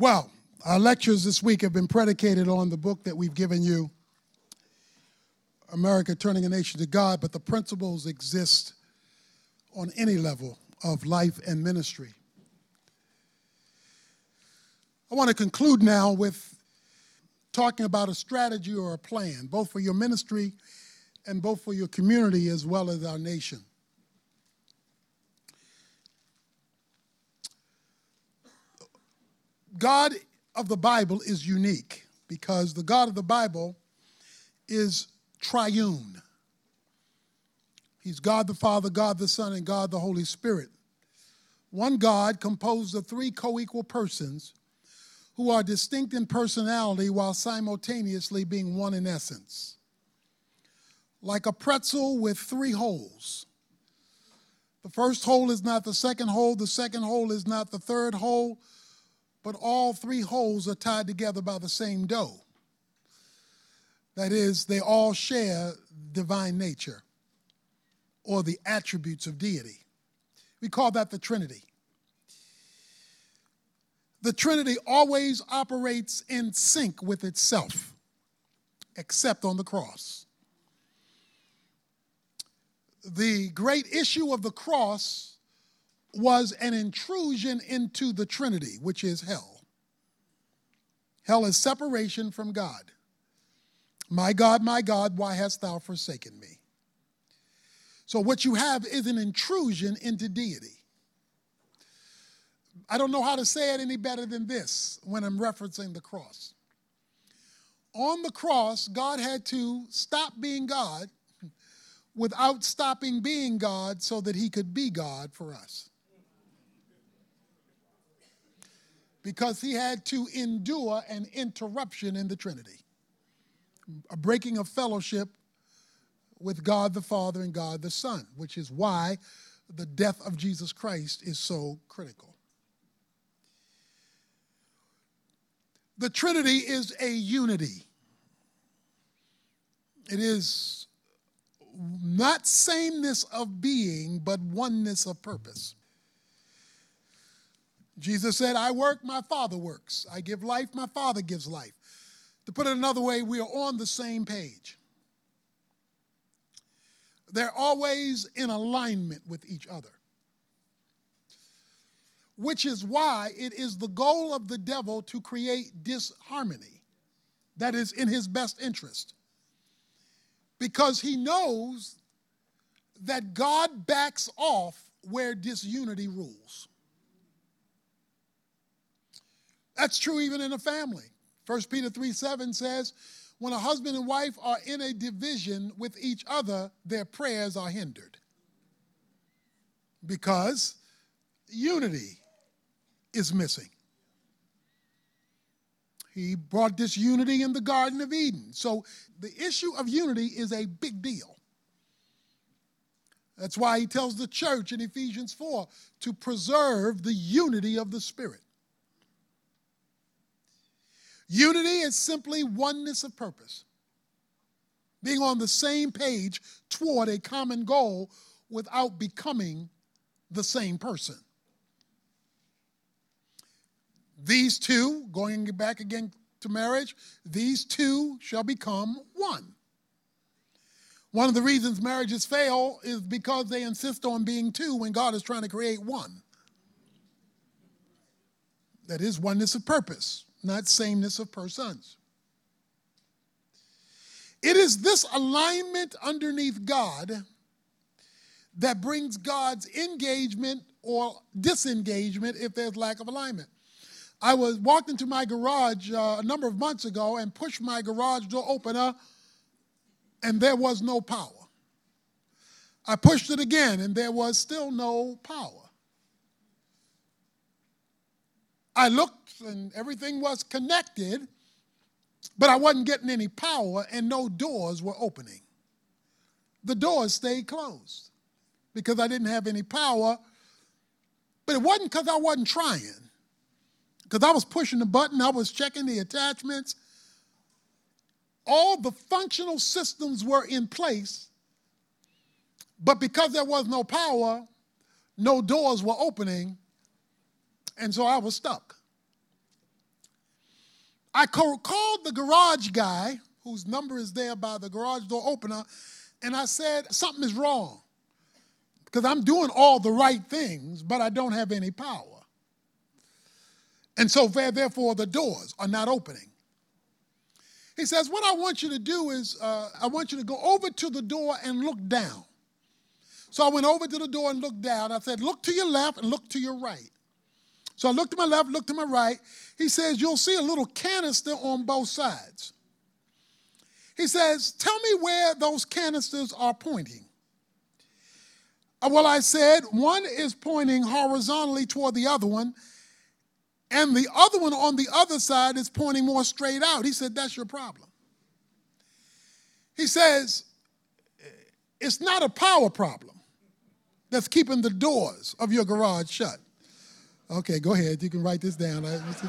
Well, our lectures this week have been predicated on the book that we've given you, America Turning a Nation to God, but the principles exist on any level of life and ministry. I want to conclude now with talking about a strategy or a plan, both for your ministry and both for your community as well as our nation. God of the Bible is unique because the God of the Bible is triune. He's God the Father, God the Son, and God the Holy Spirit. One God composed of three co-equal persons who are distinct in personality while simultaneously being one in essence. Like a pretzel with three holes. The first hole is not the second hole is not the third hole, but all three holes are tied together by the same dough. That is, they all share divine nature or the attributes of deity. We call that the Trinity. The Trinity always operates in sync with itself, except on the cross. The great issue of the cross was an intrusion into the Trinity, which is hell. Hell is separation from God. My God, why hast thou forsaken me? So what you have is an intrusion into deity. I don't know how to say it any better than this when I'm referencing the cross. On the cross, God had to stop being God without stopping being God so that he could be God for us. Because he had to endure an interruption in the Trinity, a breaking of fellowship with God the Father and God the Son, which is why the death of Jesus Christ is so critical. The Trinity is a unity. It is not sameness of being, but oneness of purpose. Jesus said, I work, my Father works. I give life, my Father gives life. To put it another way, we are on the same page. They're always in alignment with each other. Which is why it is the goal of the devil to create disharmony that is in his best interest. Because he knows that God backs off where disunity rules. That's true even in a family. 1 Peter 3:7 says, when a husband and wife are in a division with each other, their prayers are hindered. Because unity is missing. He brought this unity in the Garden of Eden. So the issue of unity is a big deal. That's why he tells the church in Ephesians 4 to preserve the unity of the Spirit. Unity is simply oneness of purpose, being on the same page toward a common goal without becoming the same person. These two, going back again to marriage, these two shall become one. One of the reasons marriages fail is because they insist on being two when God is trying to create one. That is oneness of purpose, not sameness of persons. It is this alignment underneath God that brings God's engagement or disengagement if there's lack of alignment. I walked into my garage a number of months ago and pushed my garage door opener, and there was no power. I pushed it again, and there was still no power. I looked, and everything was connected, but I wasn't getting any power, and no doors were opening. The doors stayed closed because I didn't have any power, but it wasn't because I wasn't trying. Because I was pushing the button, I was checking the attachments. All the functional systems were in place, but because there was no power, no doors were opening, and so I was stuck. I called the garage guy, whose number is there by the garage door opener, and I said, something is wrong because I'm doing all the right things, but I don't have any power. And so therefore the doors are not opening. He says, what I want you to do is I want you to go over to the door and look down. So I went over to the door and looked down. I said, look to your left and look to your right. So I looked to my left, looked to my right. He says, you'll see a little canister on both sides. He says, tell me where those canisters are pointing. Well, I said, one is pointing horizontally toward the other one, and the other one on the other side is pointing more straight out. He said, that's your problem. He says, it's not a power problem that's keeping the doors of your garage shut. Okay, go ahead. You can write this down.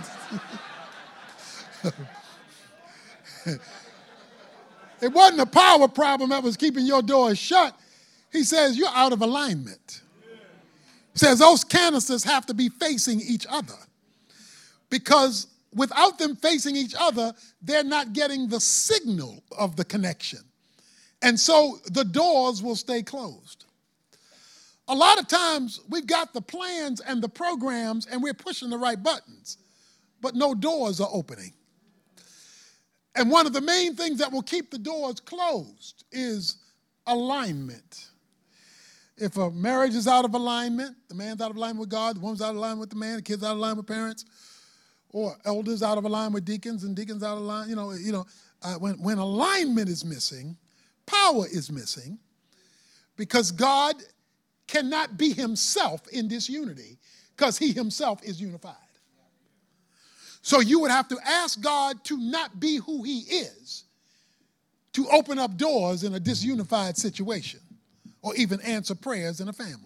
It wasn't a power problem that was keeping your doors shut. He says, you're out of alignment. He says, those canisters have to be facing each other. Because without them facing each other, they're not getting the signal of the connection. And so the doors will stay closed. A lot of times we've got the plans and the programs and we're pushing the right buttons, but no doors are opening. And one of the main things that will keep the doors closed is alignment. If a marriage is out of alignment, the man's out of alignment with God, the woman's out of alignment with the man, the kids out of alignment with parents, or elders out of alignment with deacons and deacons out of alignment, when alignment is missing, power is missing, because God cannot be himself in this unity because he himself is unified. So you would have to ask God to not be who he is to open up doors in a disunified situation or even answer prayers in a family.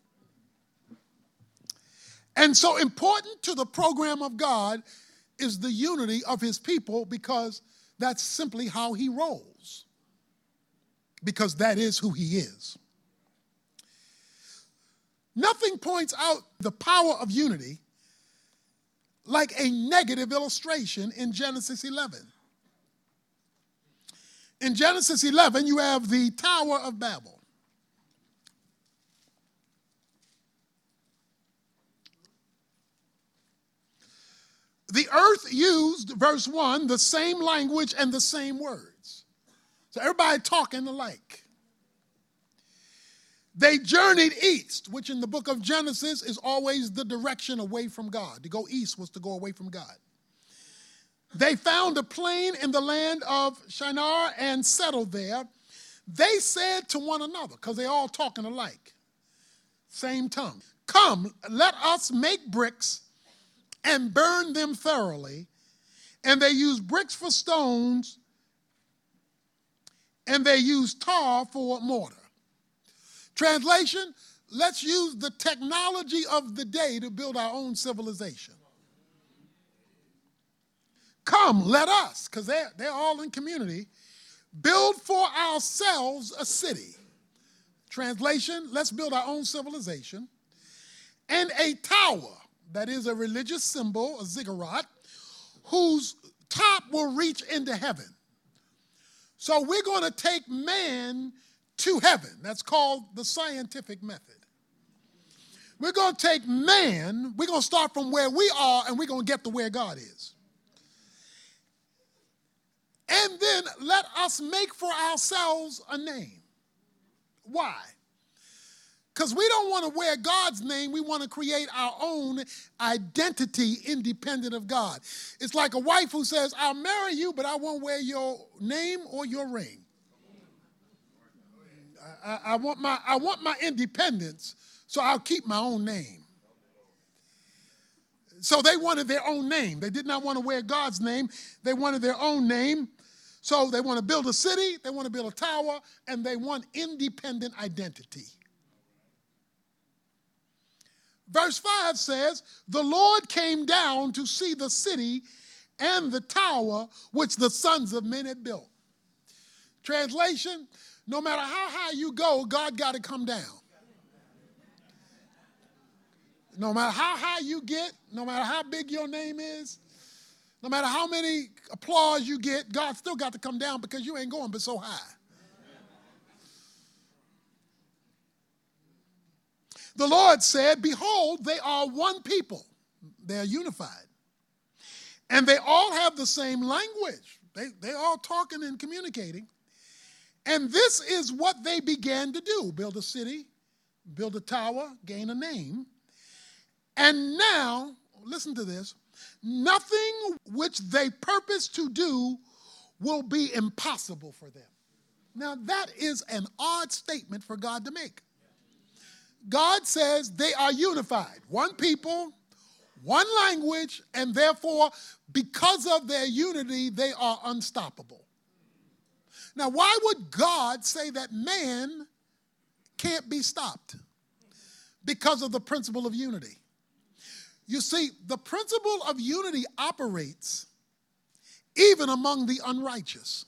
And so important to the program of God is the unity of his people, because that's simply how he rolls, because that is who he is. Nothing points out the power of unity like a negative illustration in Genesis 11. In Genesis 11, you have the Tower of Babel. The earth used, verse 1, the same language and the same words. So everybody talking alike. They journeyed east, which in the book of Genesis is always the direction away from God. To go east was to go away from God. They found a plain in the land of Shinar and settled there. They said to one another, because they all talking alike, same tongue, come, let us make bricks and burn them thoroughly. And they used bricks for stones, and they used tar for mortar. Translation, let's use the technology of the day to build our own civilization. Come, let us, because they're all in community, build for ourselves a city. Translation, let's build our own civilization. And a tower, that is a religious symbol, a ziggurat, whose top will reach into heaven. So we're going to take man to heaven. That's called the scientific method. We're going to take man, we're going to start from where we are, and we're going to get to where God is. And then let us make for ourselves a name. Why? Because we don't want to wear God's name. We want to create our own identity independent of God. It's like a wife who says, I'll marry you, but I won't wear your name or your ring. I want my independence, so I'll keep my own name. So they wanted their own name. They did not want to wear God's name. They wanted their own name. So they want to build a city, they want to build a tower, and they want independent identity. Verse 5 says, the Lord came down to see the city and the tower which the sons of men had built. Translation, no matter how high you go, God got to come down. No matter how high you get, no matter how big your name is, No matter how many applause you get, God still got to come down because you ain't going but so high. The Lord said, behold, they are one people. They are unified. And they all have the same language. They all talking and communicating. And this is what they began to do. Build a city, build a tower, gain a name. And now, listen to this, nothing which they purpose to do will be impossible for them. Now that is an odd statement for God to make. God says they are unified, one people, one language, and therefore, because of their unity, they are unstoppable. Now, why would God say that man can't be stopped? Because of the principle of unity. You see, the principle of unity operates even among the unrighteous.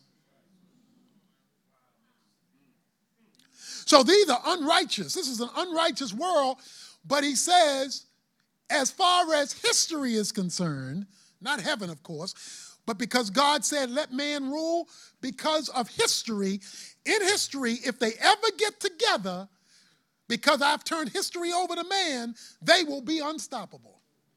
So these are unrighteous. This is an unrighteous world, but he says, as far as history is concerned, not heaven, of course, but because God said, let man rule, because of history, in history, if they ever get together, because I've turned history over to man, they will be unstoppable.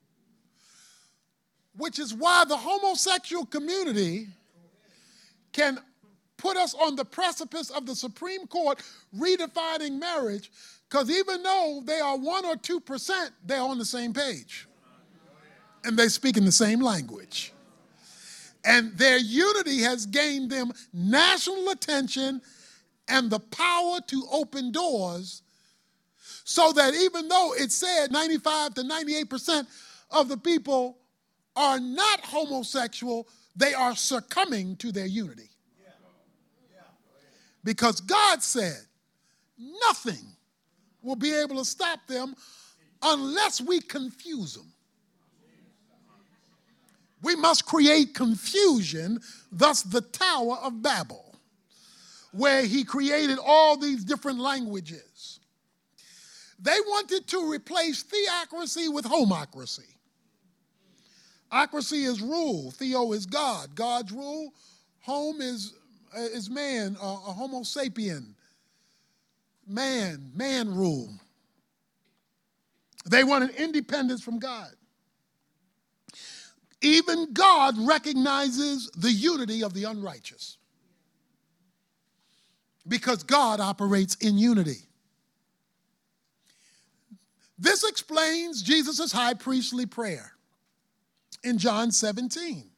Which is why the homosexual community can put us on the precipice of the Supreme Court redefining marriage, because even though they are 1 or 2%, they're on the same page. And they speak in the same language. And their unity has gained them national attention and the power to open doors, so that even though it said 95 to 98% of the people are not homosexual, they are succumbing to their unity. Because God said nothing will be able to stop them unless we confuse them. We must create confusion, thus the Tower of Babel, where he created all these different languages. They wanted to replace theocracy with homocracy. Ocracy is rule. Theo is God. God's rule. Home is man, a homo sapien. Man rule. They wanted independence from God. Even God recognizes the unity of the unrighteous, because God operates in unity. This explains Jesus' high priestly prayer in John 17.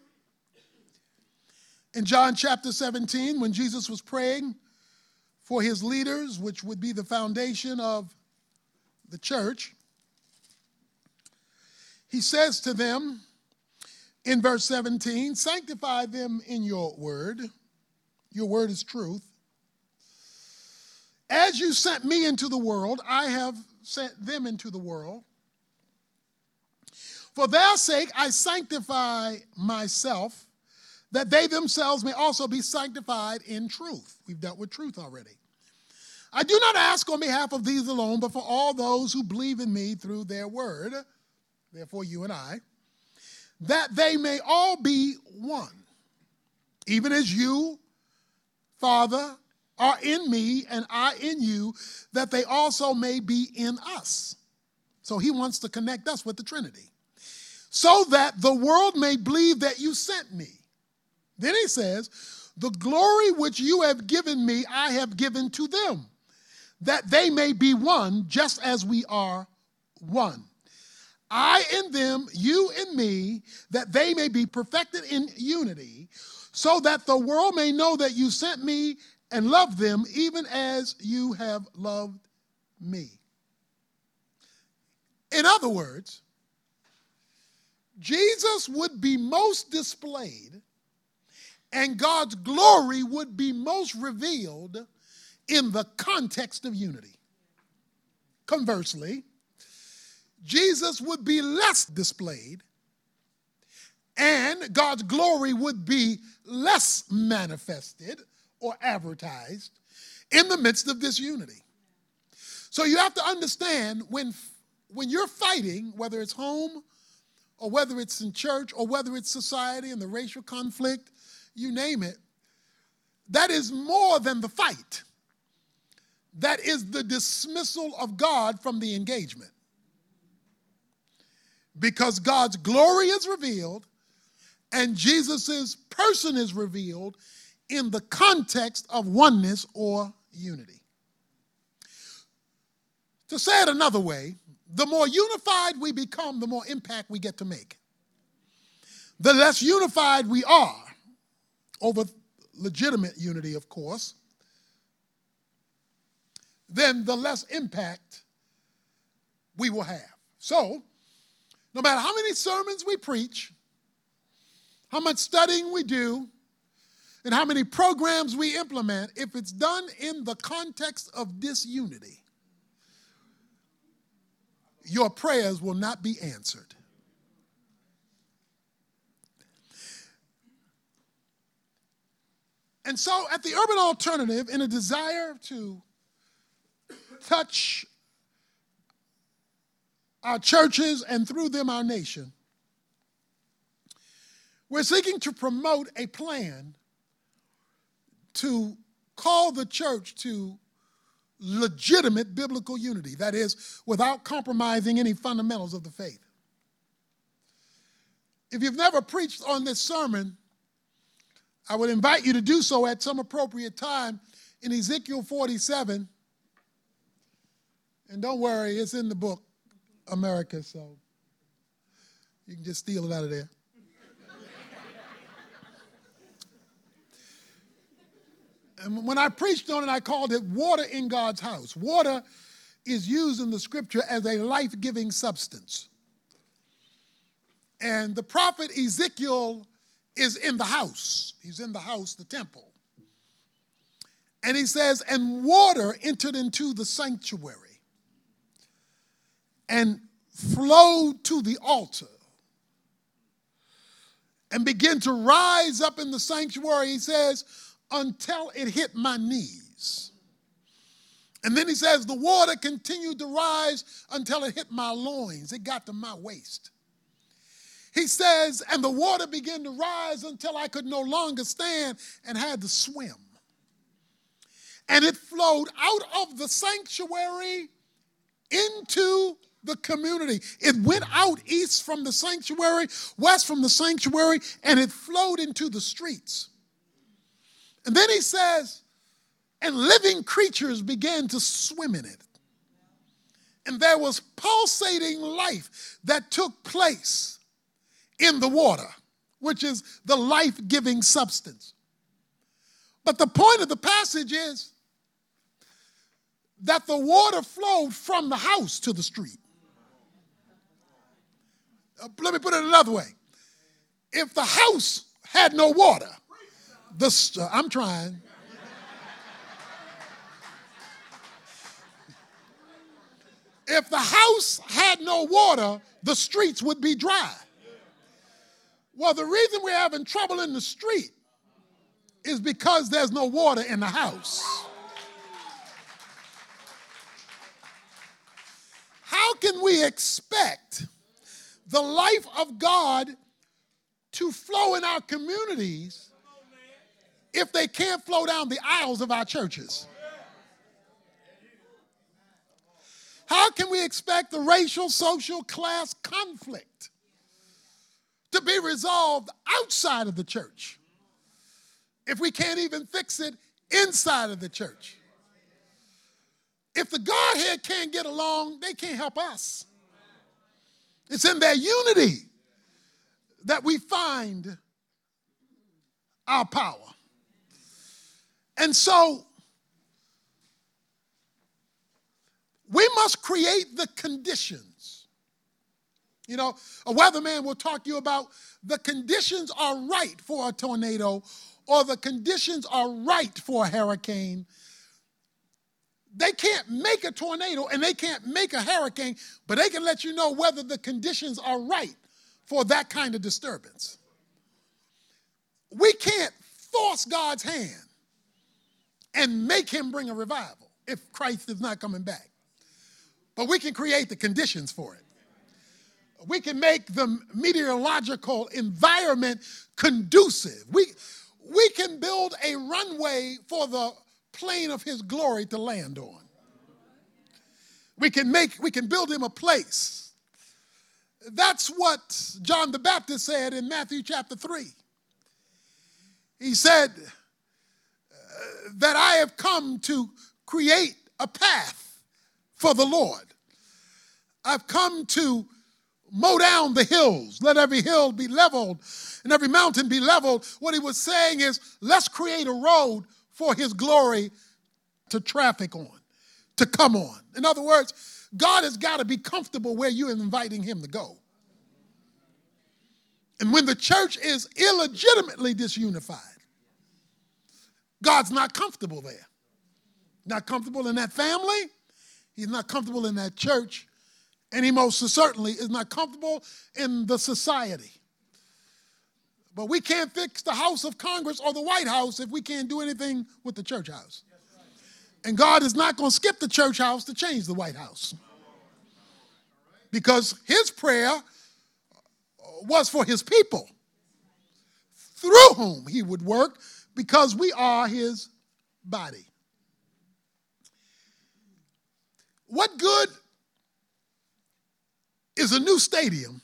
In John chapter 17, when Jesus was praying for his leaders, which would be the foundation of the church, he says to them in verse 17, sanctify them in your word. Your word is truth. As you sent me into the world, I have sent them into the world. For their sake I sanctify myself, that they themselves may also be sanctified in truth. We've dealt with truth already. I do not ask on behalf of these alone, but for all those who believe in me through their word, therefore you and I, that they may all be one, even as you, Father, are in me and I in you, that they also may be in us. So he wants to connect us with the Trinity, so that the world may believe that you sent me. Then he says, the glory which you have given me, I have given to them, that they may be one, just as we are one. I in them, you in me, that they may be perfected in unity, so that the world may know that you sent me and loved them even as you have loved me. In other words, Jesus would be most displayed and God's glory would be most revealed in the context of unity. Conversely, Jesus would be less displayed and God's glory would be less manifested or advertised in the midst of this unity. So you have to understand, when you're fighting, whether it's home or whether it's in church, or whether it's society and the racial conflict, you name it, that is more than the fight. That is the dismissal of God from the engagement. Because God's glory is revealed and Jesus' person is revealed in the context of oneness or unity. To say it another way, the more unified we become, the more impact we get to make. The less unified we are, over legitimate unity, of course, then the less impact we will have. So, no matter how many sermons we preach, how much studying we do, and how many programs we implement, if it's done in the context of disunity, your prayers will not be answered. And so at the Urban Alternative, in a desire to touch our churches and through them our nation, we're seeking to promote a plan to call the church to legitimate biblical unity, that is, without compromising any fundamentals of the faith. If you've never preached on this sermon, I would invite you to do so at some appropriate time in Ezekiel 47. And don't worry, it's in the book, America, so you can just steal it out of there. And when I preached on it, I called it water in God's house. Water is used in the scripture as a life-giving substance. And the prophet Ezekiel is in the house. He's in the house, the temple. And he says, and water entered into the sanctuary and flowed to the altar and began to rise up in the sanctuary, he says, until it hit my knees. And then he says, the water continued to rise until it hit my loins. It got to my waist. He says, and the water began to rise until I could no longer stand and had to swim. And it flowed out of the sanctuary into the community. It went out east from the sanctuary, west from the sanctuary, and it flowed into the streets. And then he says, and living creatures began to swim in it. And there was pulsating life that took place in the water, which is the life-giving substance. But the point of the passage is that the water flowed from the house to the street. Let me put it another way. If the house had no water, I'm trying. If the house had no water, the streets would be dry. Well, the reason we're having trouble in the street is because there's no water in the house. How can we expect the life of God to flow in our communities if they can't flow down the aisles of our churches? How can we expect the racial, social, class conflict to be resolved outside of the church if we can't even fix it inside of the church? If the Godhead can't get along, they can't help us. It's in their unity that we find our power. And so we must create the conditions. You know, a weatherman will talk to you about the conditions are right for a tornado or the conditions are right for a hurricane. They can't make a tornado and they can't make a hurricane, but they can let you know whether the conditions are right for that kind of disturbance. We can't force God's hand and make him bring a revival if Christ is not coming back. But we can create the conditions for it. We can make the meteorological environment conducive. We can build a runway for the plane of his glory to land on. We can build him a place. That's what John the Baptist said in Matthew chapter 3. He said that I have come to create a path for the Lord. I've come to mow down the hills. Let every hill be leveled and every mountain be leveled. What he was saying is, let's create a road for his glory to traffic on, to come on. In other words, God has got to be comfortable where you're inviting him to go. And when the church is illegitimately disunified, God's not comfortable there. Not comfortable in that family. He's not comfortable in that church. And he most certainly is not comfortable in the society. But we can't fix the House of Congress or the White House if we can't do anything with the church house. And God is not going to skip the church house to change the White House. Because his prayer was for his people, through whom he would work, because we are his body. What good is a new stadium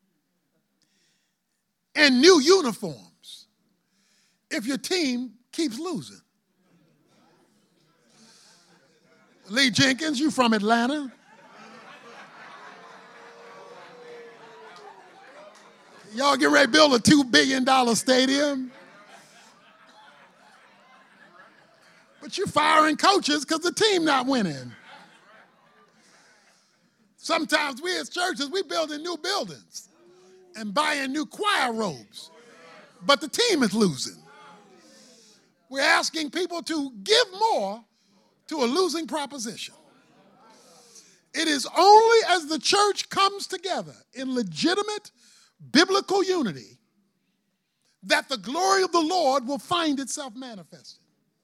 and new uniforms if your team keeps losing? Lee Jenkins, you from Atlanta? Y'all get ready to build a $2 billion stadium? But you're firing coaches because the team not winning. Sometimes we as churches, we building new buildings and buying new choir robes, but the team is losing. We're asking people to give more to a losing proposition. It is only as the church comes together in legitimate biblical unity that the glory of the Lord will find itself manifested.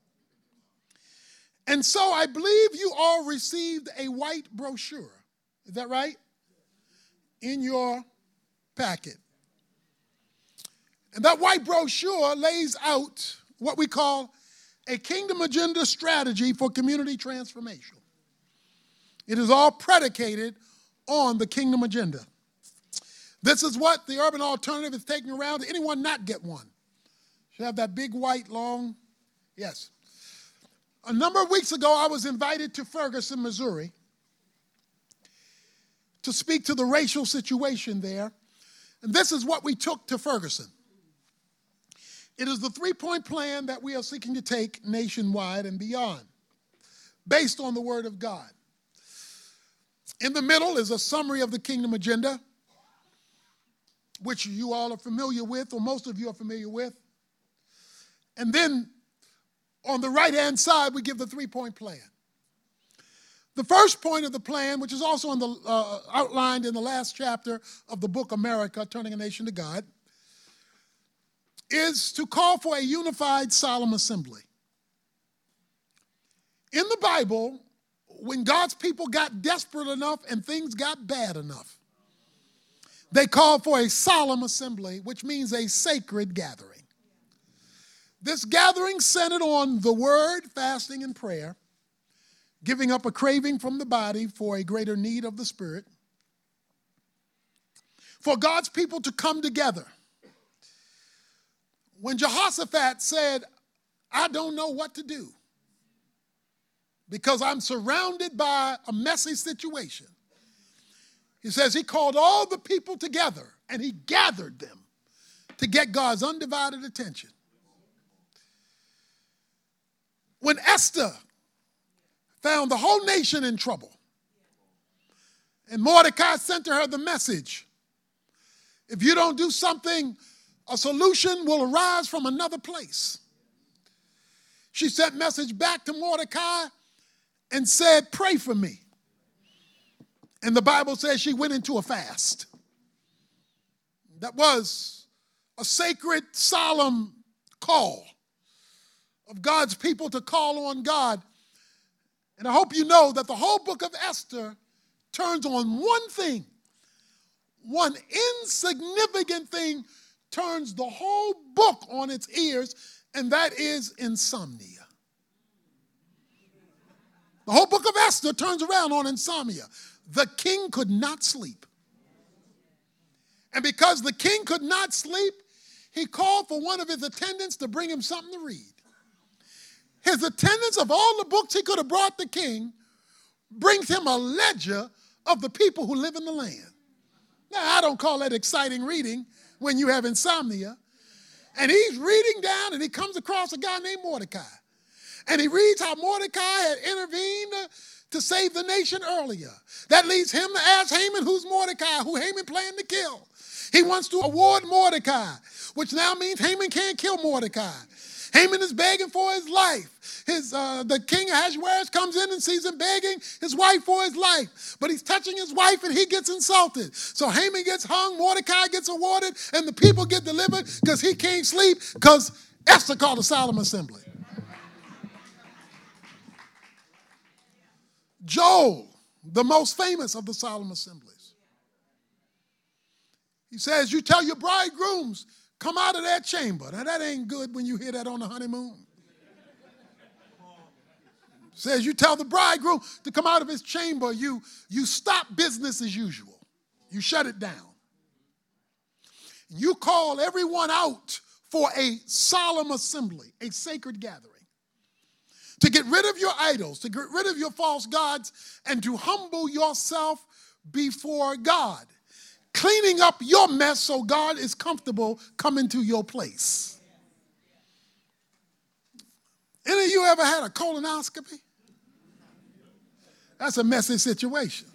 And so I believe you all received a white brochure. Is that right? In your packet. And that white brochure lays out what we call a kingdom agenda strategy for community transformation. It is all predicated on the kingdom agenda. This is what the Urban Alternative is taking around. Did anyone not get one? Should have that big white long, yes. A number of weeks ago, I was invited to Ferguson, Missouri, to speak to the racial situation there. And this is what we took to Ferguson. It is the three-point plan that we are seeking to take nationwide and beyond, based on the Word of God. In the middle is a summary of the kingdom agenda, which you all are familiar with, or most of you are familiar with. And then on the right-hand side, we give the three-point plan. The first point of the plan, which is also outlined in the last chapter of the book America, Turning a Nation to God, is to call for a unified solemn assembly. In the Bible, when God's people got desperate enough and things got bad enough, they called for a solemn assembly, which means a sacred gathering. This gathering centered on the word, fasting, and prayer, giving up a craving from the body for a greater need of the spirit, for God's people to come together. When Jehoshaphat said, I don't know what to do because I'm surrounded by a messy situation, he says he called all the people together and he gathered them to get God's undivided attention. When Esther found the whole nation in trouble, and Mordecai sent to her the message, if you don't do something, a solution will arise from another place. She sent message back to Mordecai and said, pray for me. And the Bible says she went into a fast. That was a sacred, solemn call of God's people to call on God. And I hope you know that the whole book of Esther turns on one thing, one insignificant thing turns the whole book on its ears, and that is insomnia. The whole book of Esther turns around on insomnia. The king could not sleep. And because the king could not sleep, he called for one of his attendants to bring him something to read. His attendants, of all the books he could have brought the king, brings him a ledger of the people who live in the land. Now, I don't call that exciting reading when you have insomnia. And he's reading down, and he comes across a guy named Mordecai. And he reads how Mordecai had intervened to save the nation earlier. That leads him to ask Haman, who's Mordecai, who Haman planned to kill. He wants to award Mordecai, which now means Haman can't kill Mordecai. Haman is begging for his life. The king Ahasuerus comes in and sees him begging his wife for his life. But he's touching his wife and he gets insulted. So Haman gets hung, Mordecai gets awarded, and the people get delivered because he can't sleep because Esther called a solemn assembly. Joel, the most famous of the solemn assemblies. He says, you tell your bridegrooms, come out of that chamber. Now that ain't good when you hear that on the honeymoon. Says you tell the bridegroom to come out of his chamber. You stop business as usual. You shut it down. You call everyone out for a solemn assembly, a sacred gathering, to get rid of your idols, to get rid of your false gods, and to humble yourself before God, cleaning up your mess so God is comfortable coming to your place. Any of you ever had a colonoscopy? That's a messy situation.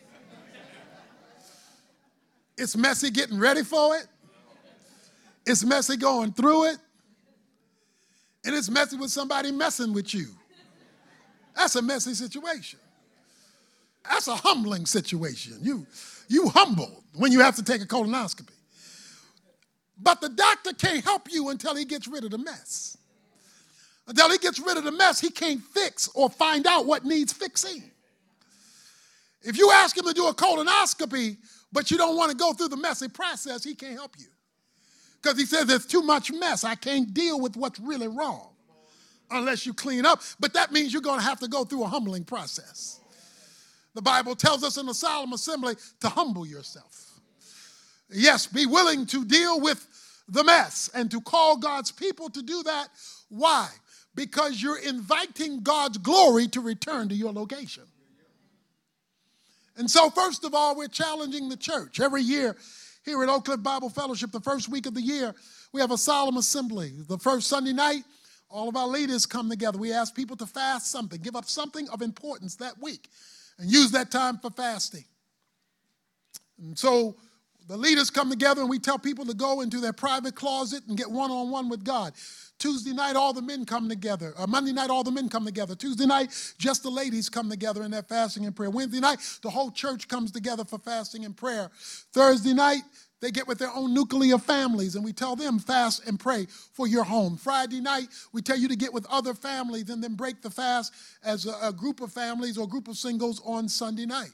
It's messy getting ready for it. It's messy going through it. And it's messy with somebody messing with you. That's a messy situation. That's a humbling situation. You humble when you have to take a colonoscopy. But the doctor can't help you until he gets rid of the mess. Until he gets rid of the mess, he can't fix or find out what needs fixing. If you ask him to do a colonoscopy, but you don't want to go through the messy process, he can't help you. Because he says there's too much mess. I can't deal with what's really wrong unless you clean up. But that means you're going to have to go through a humbling process. The Bible tells us in the solemn assembly to humble yourself. Yes, be willing to deal with the mess and to call God's people to do that. Why? Because you're inviting God's glory to return to your location. And so, first of all, we're challenging the church. Every year here at Oak Cliff Bible Fellowship, the first week of the year, we have a solemn assembly. The first Sunday night, all of our leaders come together. We ask people to fast something, give up something of importance that week, and use that time for fasting. And so the leaders come together and we tell people to go into their private closet and get one-on-one with God. Tuesday night, all the men come together. Monday night, all the men come together. Tuesday night, just the ladies come together in their fasting and prayer. Wednesday night, the whole church comes together for fasting and prayer. Thursday night, they get with their own nuclear families, and we tell them fast and pray for your home. Friday night, we tell you to get with other families and then break the fast as a group of families or a group of singles on Sunday night.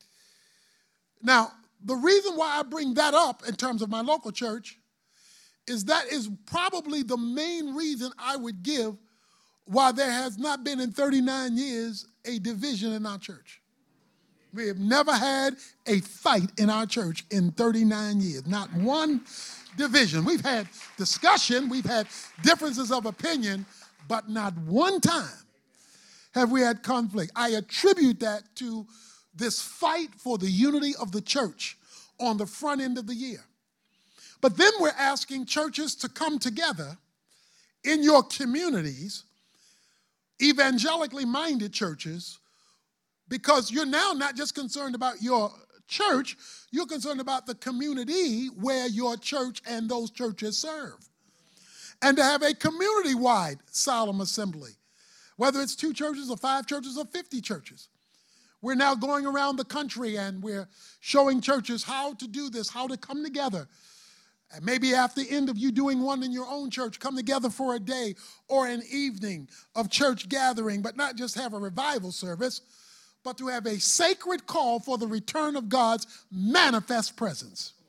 Now, the reason why I bring that up in terms of my local church is that is probably the main reason I would give why there has not been in 39 years a division in our church. We have never had a fight in our church in 39 years, not one division. We've had discussion, we've had differences of opinion, but not one time have we had conflict. I attribute that to this fight for the unity of the church on the front end of the year. But then we're asking churches to come together in your communities, evangelically minded churches, because you're now not just concerned about your church, you're concerned about the community where your church and those churches serve. And to have a community-wide solemn assembly, whether it's 2 churches or 5 churches or 50 churches. We're now going around the country and we're showing churches how to do this, how to come together. And maybe after the end of you doing one in your own church, come together for a day or an evening of church gathering, but not just have a revival service, but to have a sacred call for the return of God's manifest presence.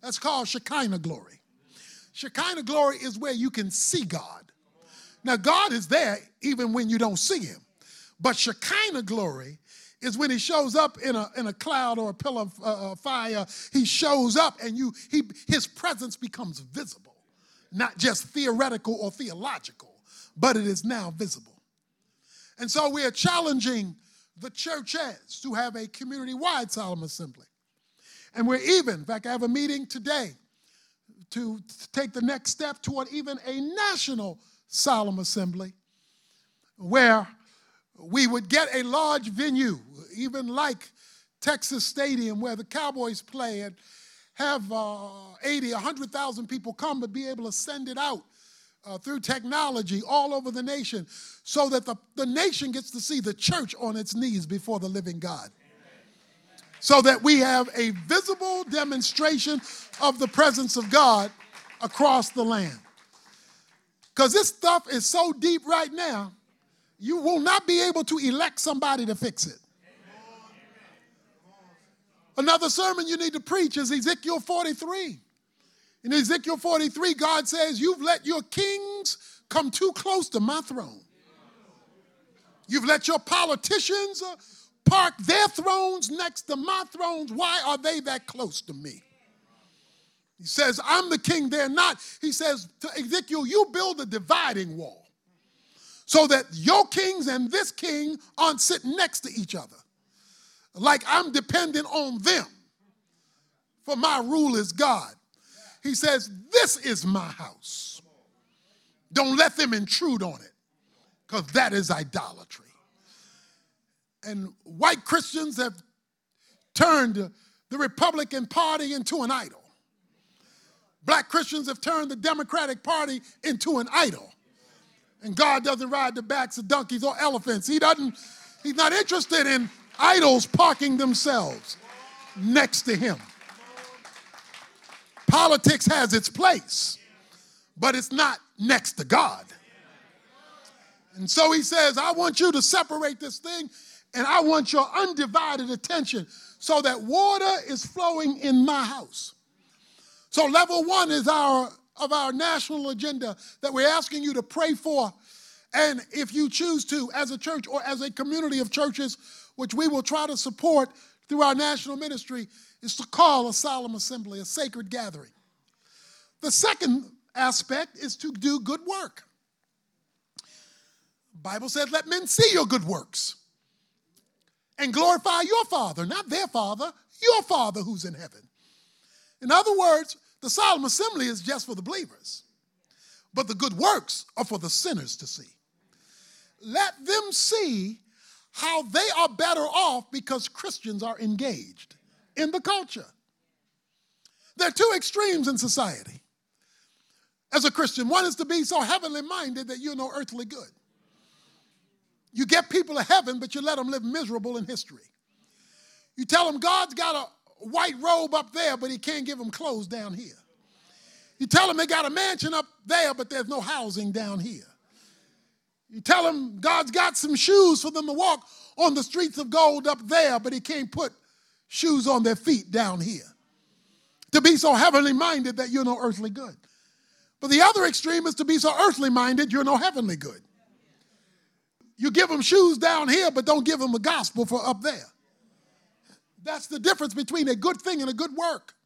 That's called Shekinah glory. Shekinah glory is where you can see God. Now, God is there even when you don't see him. But Shekinah glory is when he shows up in a cloud or a pillar of fire. He shows up and his presence becomes visible. Not just theoretical or theological, but it is now visible. And so we are challenging the churches to have a community-wide solemn assembly. And we're even, in fact, I have a meeting today to take the next step toward even a national solemn assembly where we would get a large venue, even like Texas Stadium where the Cowboys play, and have 80, 100,000 people come, but be able to send it out through technology all over the nation so that the nation gets to see the church on its knees before the living God. So that we have a visible demonstration of the presence of God across the land. Because this stuff is so deep right now, you will not be able to elect somebody to fix it. Another sermon you need to preach is Ezekiel 43. In Ezekiel 43, God says, you've let your kings come too close to my throne. You've let your politicians park their thrones next to my thrones. Why are they that close to me? He says, I'm the king, they're not. He says to Ezekiel, you build a dividing wall so that your kings and this king aren't sitting next to each other. Like I'm dependent on them, for my rule is God. He says, this is my house. Don't let them intrude on it, because that is idolatry. And white Christians have turned the Republican Party into an idol. Black Christians have turned the Democratic Party into an idol. And God doesn't ride the backs of donkeys or elephants. He's not interested in idols parking themselves next to him. Politics has its place, but it's not next to God. And so he says, I want you to separate this thing, and I want your undivided attention so that water is flowing in my house. So level one is of our national agenda that we're asking you to pray for. And if you choose to, as a church or as a community of churches, which we will try to support through our national ministry, is to call a solemn assembly, a sacred gathering. The second aspect is to do good work. The Bible says, let men see your good works and glorify your Father, not their Father, your Father who's in heaven. In other words, the solemn assembly is just for the believers, but the good works are for the sinners to see. Let them see how they are better off because Christians are engaged in the culture. There are two extremes in society. As a Christian, one is to be so heavenly minded that you're no earthly good. You get people to heaven, but you let them live miserable in history. You tell them God's got a white robe up there, but he can't give them clothes down here. You tell them they got a mansion up there, but there's no housing down here. You tell them God's got some shoes for them to walk on the streets of gold up there, but he can't put shoes on their feet down here. To be so heavenly minded that you're no earthly good. But the other extreme is to be so earthly minded you're no heavenly good. You give them shoes down here, but don't give them the gospel for up there. That's the difference between a good thing and a good work.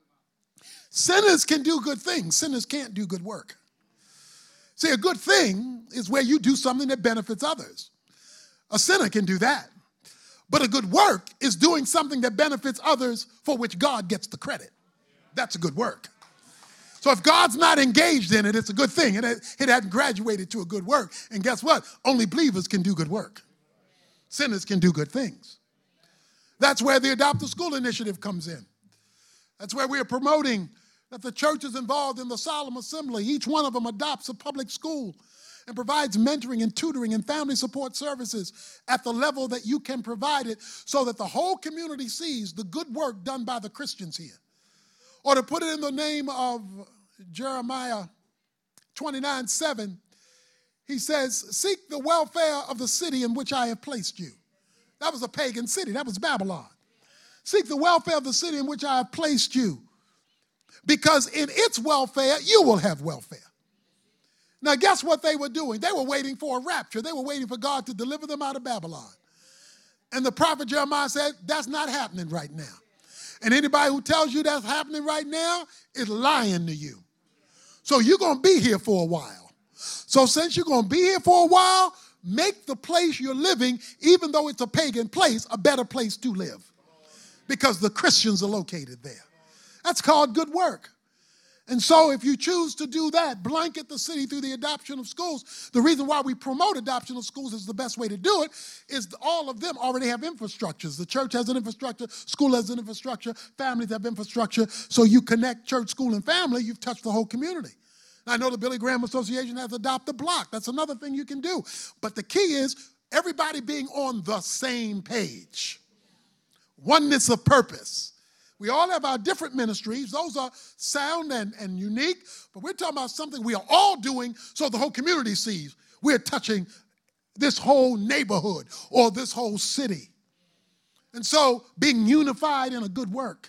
Sinners can do good things. Sinners can't do good work. See, a good thing is where you do something that benefits others. A sinner can do that. But a good work is doing something that benefits others for which God gets the credit. That's a good work. So if God's not engaged in it, it's a good thing. It hadn't graduated to a good work. And guess what? Only believers can do good work. Sinners can do good things. That's where the Adopt a School initiative comes in. That's where we are promoting that the church is involved in the solemn assembly. Each one of them adopts a public school and provides mentoring and tutoring and family support services at the level that you can provide it so that the whole community sees the good work done by the Christians here. Or to put it in the name of Jeremiah 29:7, he says, seek the welfare of the city in which I have placed you. That was a pagan city. That was Babylon. Seek the welfare of the city in which I have placed you. because in its welfare, you will have welfare. Now, guess what they were doing? They were waiting for a rapture. They were waiting for God to deliver them out of Babylon. And the prophet Jeremiah said, that's not happening right now. And anybody who tells you that's happening right now is lying to you. So you're going to be here for a while. So since you're going to be here for a while, make the place you're living, even though it's a pagan place, a better place to live. Because the Christians are located there. That's called good work. And so if you choose to do that, blanket the city through the adoption of schools. The reason why we promote adoption of schools is the best way to do it is all of them already have infrastructures. The church has an infrastructure, school has an infrastructure, families have infrastructure. So you connect church, school, and family, you've touched the whole community. I know the Billy Graham Association has Adopt a Block. That's another thing you can do. But the key is everybody being on the same page. Oneness of purpose. We all have our different ministries. Those are sound and unique. But we're talking about something we are all doing so the whole community sees. We're touching this whole neighborhood or this whole city. And so being unified in a good work.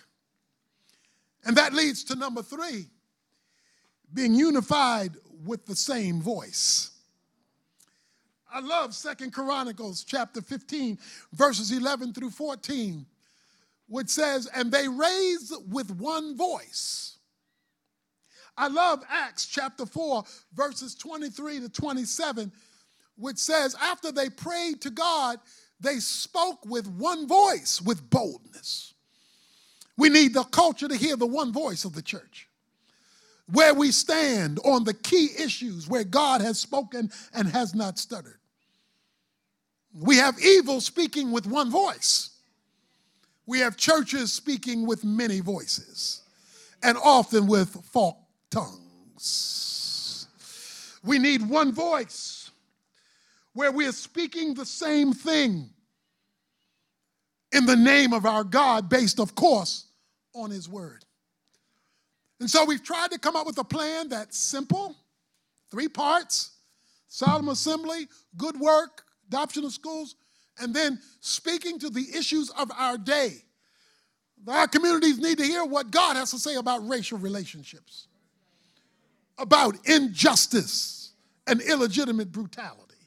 And that leads to number 3. Being unified with the same voice. I love 2 Chronicles chapter 15, verses 11 through 14, which says, and they raised with one voice. I love Acts chapter 4, verses 23 to 27, which says, after they prayed to God, they spoke with one voice, with boldness. We need the culture to hear the one voice of the church. Where we stand on the key issues where God has spoken and has not stuttered. We have evil speaking with one voice. We have churches speaking with many voices and often with forked tongues. We need one voice where we are speaking the same thing in the name of our God based, of course, on his word. And so we've tried to come up with a plan that's simple, 3 parts, solemn assembly, good work, adoption of schools, and then speaking to the issues of our day. Our communities need to hear what God has to say about racial relationships, about injustice and illegitimate brutality,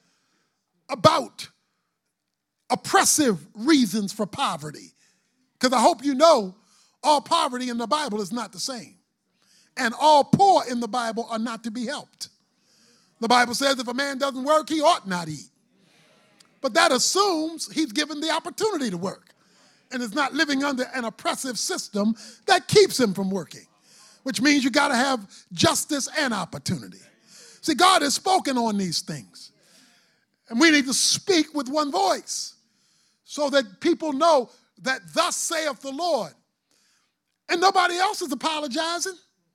about oppressive reasons for poverty. Because I hope you know all poverty in the Bible is not the same. And all poor in the Bible are not to be helped. The Bible says if a man doesn't work, he ought not eat. But that assumes he's given the opportunity to work and is not living under an oppressive system that keeps him from working, which means you got to have justice and opportunity. See, God has spoken on these things. And we need to speak with one voice so that people know that thus saith the Lord. And nobody else is apologizing.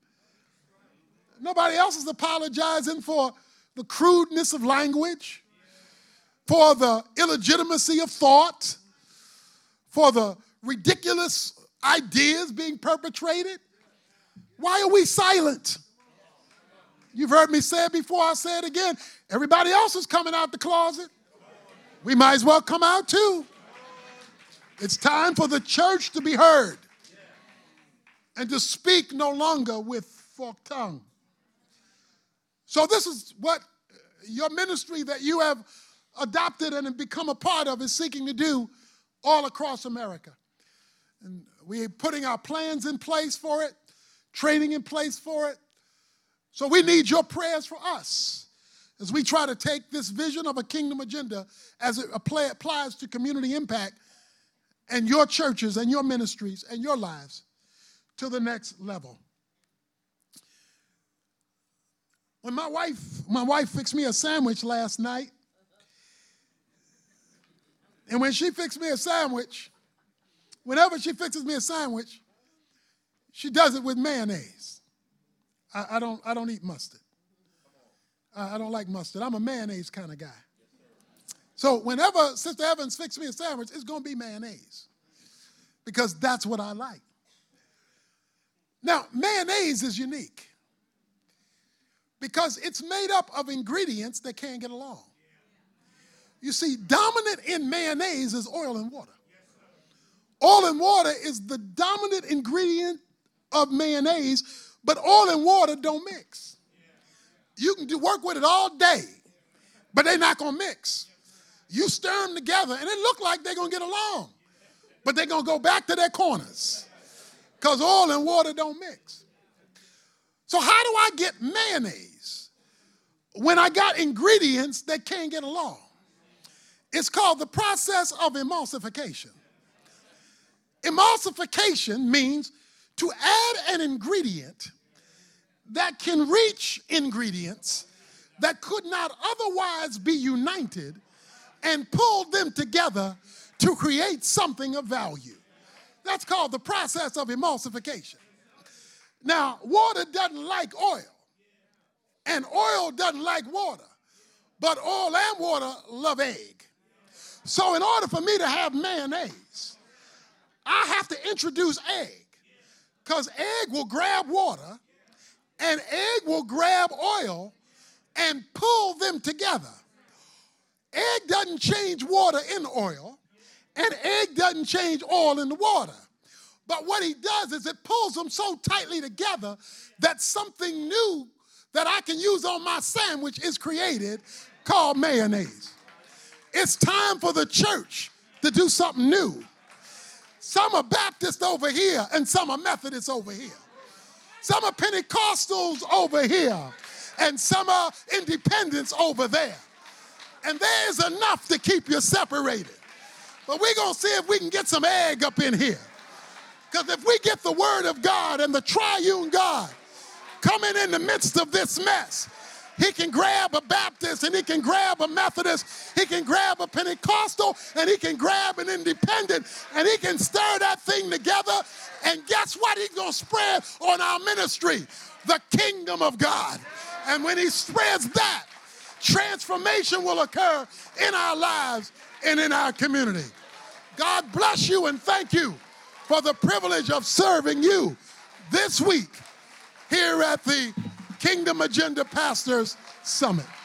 Nobody else is apologizing for the crudeness of language, for the illegitimacy of thought, for the ridiculous ideas being perpetrated. Why are we silent? You've heard me say it before, I say it again. Everybody else is coming out the closet. We might as well come out too. It's time for the church to be heard and to speak no longer with forked tongue. So this is what your ministry that you have adopted and become a part of is seeking to do all across America. And we're putting our plans in place for it, training in place for it. So we need your prayers for us as we try to take this vision of a kingdom agenda as it applies to community impact and your churches and your ministries and your lives to the next level. When my wife fixed me a sandwich last night, and when she fixed me a sandwich, whenever she fixes me a sandwich, she does it with mayonnaise. I don't eat mustard. I don't like mustard. I'm a mayonnaise kind of guy. So whenever Sister Evans fixes me a sandwich, it's going to be mayonnaise because that's what I like. Now, mayonnaise is unique because it's made up of ingredients that can't get along. You see, dominant in mayonnaise is oil and water. Oil and water is the dominant ingredient of mayonnaise, but oil and water don't mix. You can work with it all day, but they're not going to mix. You stir them together, and it look like they're going to get along, but they're going to go back to their corners because oil and water don't mix. So how do I get mayonnaise when I got ingredients that can't get along? It's called the process of emulsification. Emulsification means to add an ingredient that can reach ingredients that could not otherwise be united and pull them together to create something of value. That's called the process of emulsification. Now, water doesn't like oil, and oil doesn't like water, but oil and water love egg. So in order for me to have mayonnaise, I have to introduce egg, because egg will grab water, and egg will grab oil and pull them together. Egg doesn't change water into oil, and egg doesn't change oil into water. But what he does is it pulls them so tightly together that something new that I can use on my sandwich is created called mayonnaise. It's time for the church to do something new. Some are Baptists over here, and some are Methodists over here. Some are Pentecostals over here, and some are independents over there. And there's enough to keep you separated. But we're going to see if we can get some egg up in here. Because if we get the word of God and the triune God coming in the midst of this mess, he can grab a Baptist, and he can grab a Methodist, he can grab a Pentecostal, and he can grab an independent, and he can stir that thing together. And guess what he's going to spread on our ministry? The kingdom of God. And when he spreads that, transformation will occur in our lives and in our community. God bless you, and thank you for the privilege of serving you this week here at the Kingdom Agenda Pastors Summit.